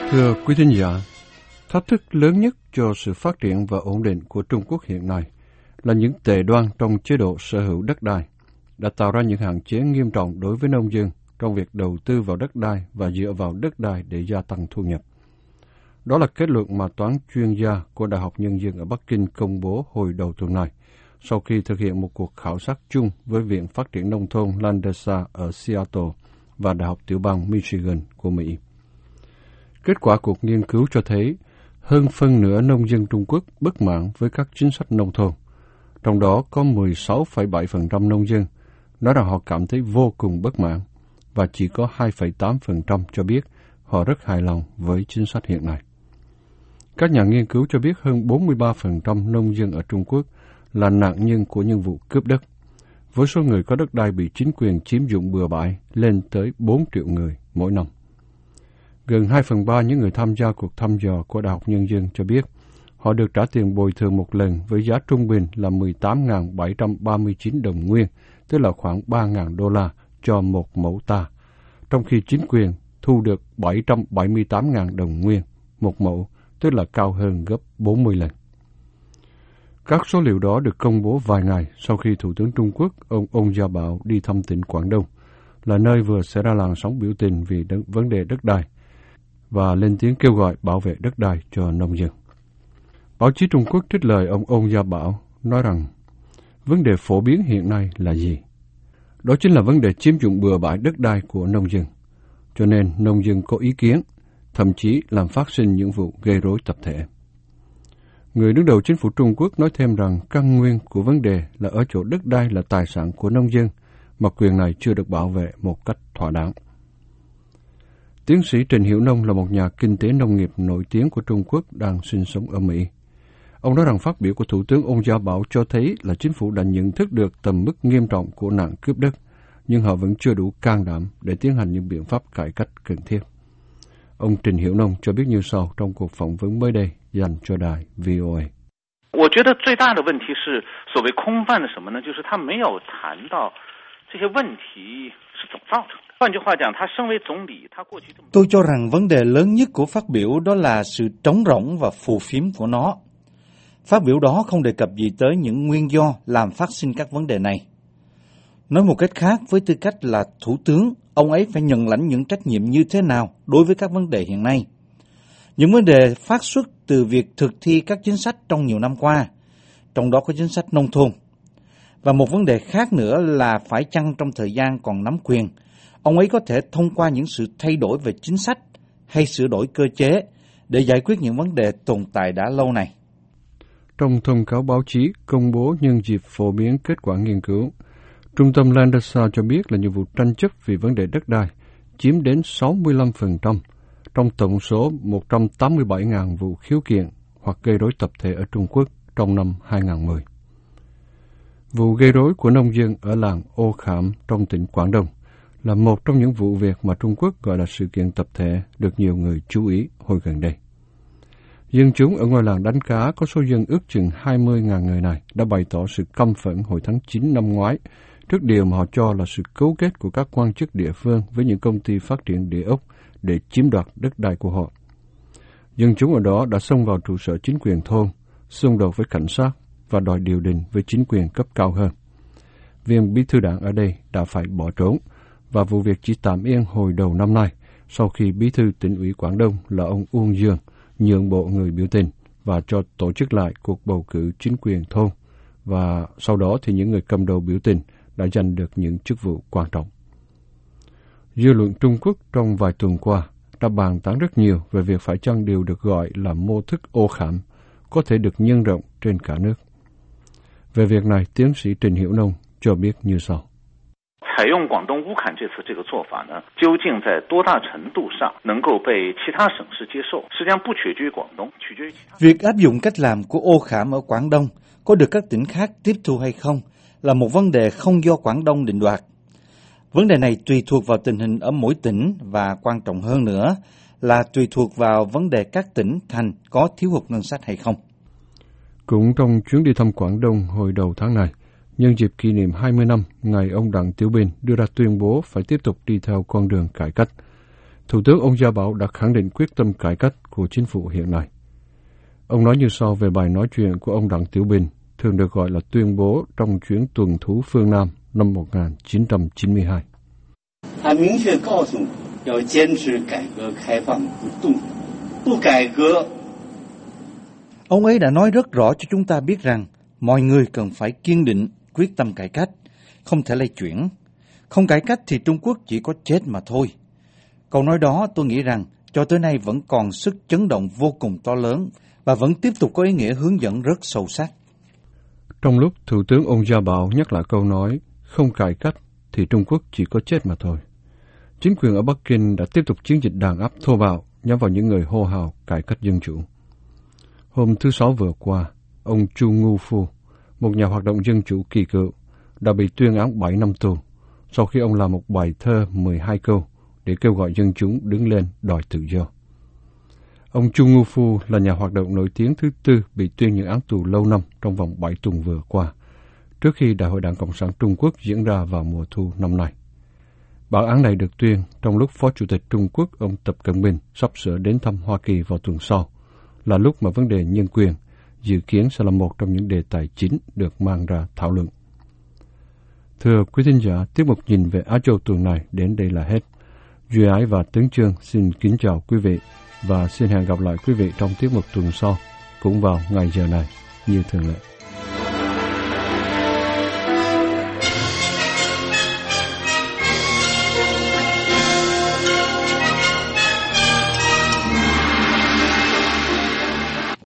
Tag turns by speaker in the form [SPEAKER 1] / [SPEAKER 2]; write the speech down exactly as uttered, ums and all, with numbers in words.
[SPEAKER 1] Thưa quý thính giả, thách thức lớn nhất cho sự phát triển và ổn định của Trung Quốc hiện nay là những tệ đoan trong chế độ sở hữu đất đai đã tạo ra những hạn chế nghiêm trọng đối với nông dân trong việc đầu tư vào đất đai và dựa vào đất đai để gia tăng thu nhập. Đó là kết luận mà toán chuyên gia của Đại học Nhân dân ở Bắc Kinh công bố hồi đầu tuần này, sau khi thực hiện một cuộc khảo sát chung với Viện Phát triển Nông thôn Landesa ở Seattle và Đại học Tiểu bang Michigan của Mỹ. Kết quả cuộc nghiên cứu cho thấy hơn phân nửa nông dân Trung Quốc bất mãn với các chính sách nông thôn. Trong đó có mười sáu phẩy bảy phần trăm nông dân nói rằng họ cảm thấy vô cùng bất mãn và chỉ có hai phẩy tám phần trăm cho biết họ rất hài lòng với chính sách hiện nay. Các nhà nghiên cứu cho biết hơn bốn mươi ba phần trăm nông dân ở Trung Quốc là nạn nhân của những vụ cướp đất, với số người có đất đai bị chính quyền chiếm dụng bừa bãi lên tới bốn triệu người mỗi năm. Gần hai phần ba những người tham gia cuộc thăm dò của Đại học Nhân dân cho biết họ được trả tiền bồi thường một lần với giá trung bình là mười tám nghìn bảy trăm ba mươi chín đồng nguyên, tức là khoảng ba nghìn đô la cho một mẫu ta, trong khi chính quyền thu được bảy trăm bảy mươi tám nghìn đồng nguyên một mẫu, tức là cao hơn gấp bốn mươi lần. Các số liệu đó được công bố vài ngày sau khi Thủ tướng Trung Quốc ông Ôn Gia Bảo đi thăm tỉnh Quảng Đông, là nơi vừa xảy ra làn sóng biểu tình vì đ- vấn đề đất đai, và lên tiếng kêu gọi bảo vệ đất đai cho nông dân. Báo chí Trung Quốc trích lời ông Ôn Gia Bảo nói rằng vấn đề phổ biến hiện nay là gì? Đó chính là vấn đề chiếm dụng bừa bãi đất đai của nông dân. Cho nên nông dân có ý kiến, thậm chí làm phát sinh những vụ gây rối tập thể. Người đứng đầu chính phủ Trung Quốc nói thêm rằng căn nguyên của vấn đề là ở chỗ đất đai là tài sản của nông dân, mà quyền này chưa được bảo vệ một cách thỏa đáng. Tiến sĩ Trình Hiểu Nông là một nhà kinh tế nông nghiệp nổi tiếng của Trung Quốc đang sinh sống ở Mỹ. Ông nói rằng phát biểu của Thủ tướng Ôn Gia Bảo cho thấy là chính phủ đã nhận thức được tầm mức nghiêm trọng của nạn cướp đất, nhưng họ vẫn chưa đủ can đảm để tiến hành những biện pháp cải cách cần thiết. Ông Trình Hiểu Nông cho biết như sau trong cuộc phỏng vấn mới đây dành cho đài vê o a.
[SPEAKER 2] 我觉得最大的问题是所谓空泛的什么呢？就是他没有谈到这些问题是怎么造成的。换句话讲，他身为总理，他过去这么
[SPEAKER 3] Tôi cho rằng vấn đề lớn nhất của phát biểu đó là sự trống rỗng và phù phiếm của nó. Phát biểu đó không đề cập gì tới những nguyên do làm phát sinh các vấn đề này. Nói một cách khác, với tư cách là thủ tướng, ông ấy phải nhận lãnh những trách nhiệm như thế nào đối với các vấn đề hiện nay. Những vấn đề phát xuất từ việc thực thi các chính sách trong nhiều năm qua, trong đó có chính sách nông thôn. Và một vấn đề khác nữa là phải chăng trong thời gian còn nắm quyền, ông ấy có thể thông qua những sự thay đổi về chính sách hay sửa đổi cơ chế để giải quyết những vấn đề tồn tại đã lâu này.
[SPEAKER 1] Trong thông cáo báo chí công bố nhân dịp phổ biến kết quả nghiên cứu, Trung tâm Landesa cho biết là những vụ tranh chấp vì vấn đề đất đai chiếm đến sáu mươi lăm phần trăm trong tổng số một trăm tám mươi bảy nghìn vụ khiếu kiện hoặc gây rối tập thể ở Trung Quốc trong năm hai nghìn không trăm mười. Vụ gây rối của nông dân ở làng Ô Khảm trong tỉnh Quảng Đông là một trong những vụ việc mà Trung Quốc gọi là sự kiện tập thể được nhiều người chú ý hồi gần đây. Dân chúng ở ngôi làng đánh cá có số dân ước chừng hai mươi nghìn người này đã bày tỏ sự căm phẫn hồi tháng chín năm ngoái trước điều mà họ cho là sự cấu kết của các quan chức địa phương với những công ty phát triển địa ốc để chiếm đoạt đất đai của họ. Dân chúng ở đó đã xông vào trụ sở chính quyền thôn, xung đột với cảnh sát và đòi điều đình với chính quyền cấp cao hơn. Viên bí thư đảng ở đây đã phải bỏ trốn, và vụ việc chỉ tạm yên hồi đầu năm nay sau khi bí thư tỉnh ủy Quảng Đông là ông Uông Dương nhượng bộ người biểu tình và cho tổ chức lại cuộc bầu cử chính quyền thôn, và sau đó thì những người cầm đầu biểu tình đã giành được những chức vụ quan trọng. Dư luận Trung Quốc trong vài tuần qua đã bàn tán rất nhiều về việc phải chăng điều được gọi là mô thức Ô Khảm có thể được nhân rộng trên cả nước. Về việc này, tiến sĩ Trình Hiểu Nông cho biết như sau.
[SPEAKER 2] 采用广东乌坎这次这个做法呢，究竟在多大程度上能够被其他省市接受，实际上不取决于广东，取决于其他。
[SPEAKER 3] Việc áp dụng cách làm của Ô Khảm ở Quảng Đông có được các tỉnh khác tiếp thu hay không là một vấn đề không do Quảng Đông định đoạt. Vấn đề này tùy thuộc vào tình hình ở mỗi tỉnh, và quan trọng hơn nữa là tùy thuộc vào vấn đề các tỉnh thành có thiếu hụt ngân sách hay không.
[SPEAKER 1] Cũng trong chuyến đi thăm Quảng Đông hồi đầu tháng này, nhân dịp kỷ niệm hai mươi năm ngày ông Đặng Tiểu Bình đưa ra tuyên bố phải tiếp tục đi theo con đường cải cách, Thủ tướng Ông Gia Bảo đã khẳng định quyết tâm cải cách của chính phủ hiện nay. Ông nói như sau về bài nói chuyện của ông Đặng Tiểu Bình, thường được gọi là tuyên bố trong chuyến tuần thú phương Nam năm một nghìn chín trăm chín mươi hai.
[SPEAKER 3] Ông ấy đã nói rất rõ cho chúng ta biết rằng mọi người cần phải kiên định, quyết tâm cải cách, không thể lay chuyển. Không cải cách thì Trung Quốc chỉ có chết mà thôi. Câu nói đó tôi nghĩ rằng cho tới nay vẫn còn sức chấn động vô cùng to lớn và vẫn tiếp tục có ý nghĩa hướng dẫn rất sâu sắc.
[SPEAKER 1] Trong lúc Thủ tướng Ông Gia Bảo nhắc lại câu nói không cải cách thì Trung Quốc chỉ có chết mà thôi, chính quyền ở Bắc Kinh đã tiếp tục chiến dịch đàn áp thô bạo nhắm vào những người hô hào cải cách dân chủ. Hôm thứ Sáu vừa qua, ông Chu Ngu Phu, một nhà hoạt động dân chủ kỳ cựu, đã bị tuyên án bảy năm tù sau khi ông làm một bài thơ mười hai câu để kêu gọi dân chúng đứng lên đòi tự do. Ông Chu Ngu Phu là nhà hoạt động nổi tiếng thứ tư bị tuyên những án tù lâu năm trong vòng bảy tuần vừa qua, trước khi Đại hội Đảng Cộng sản Trung Quốc diễn ra vào mùa thu năm nay. Bản án này được tuyên trong lúc Phó Chủ tịch Trung Quốc ông Tập Cận Bình sắp sửa đến thăm Hoa Kỳ vào tuần sau, là lúc mà vấn đề nhân quyền dự kiến sẽ là một trong những đề tài chính được mang ra thảo luận. Thưa quý thính giả, tiết mục Nhìn về Á Châu tuần này đến đây là hết. Duy Ái và Tấn Chương xin kính chào quý vị và xin hẹn gặp lại quý vị trong tiết mục tuần sau, cũng vào ngày giờ này như thường lệ.